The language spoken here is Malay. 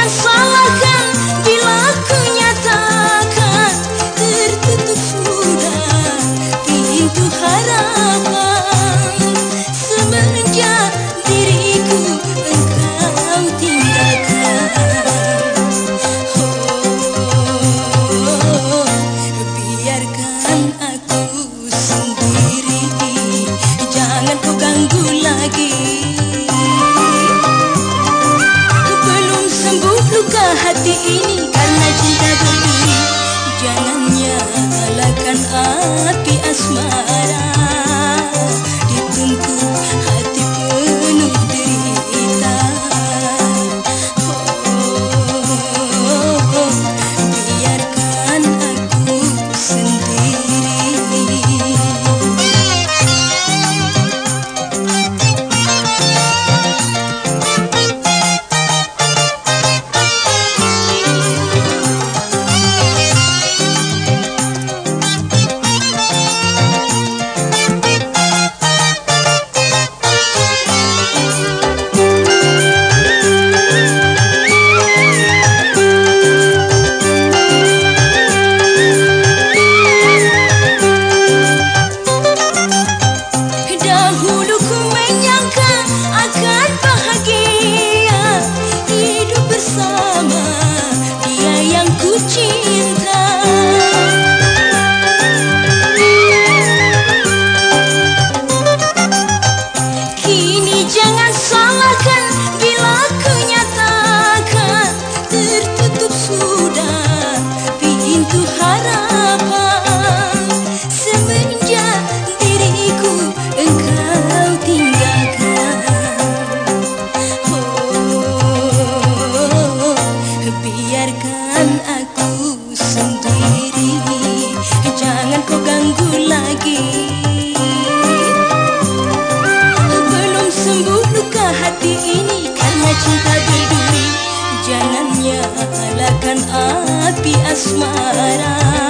jangan salahkan bila ku nyatakan tertutup sudah pintu harapan semenjak diriku engkau tinggalkan. Oh, biarkan aku sendiri, jangan kau ganggu lagi. Belum sembuh luka hati ini karena cinta berduri. Jangan nyalakan api asmara, dituntut hati penuh derita. Oh, biarkan aku sendiri. Dahulu ku menyangka akan bahagia hidup bersama dia yang ku cinta. Kini jangan salahkan bila ku nyatakan tertutup sudah pintu harapan semenjak diriku engkau tinggalkan. Oh, biarkan aku sendiri, jangan kau ganggu lagi. Belum sembuh luka hati ini karena cinta berduri. Jangan nyalakan api asmara,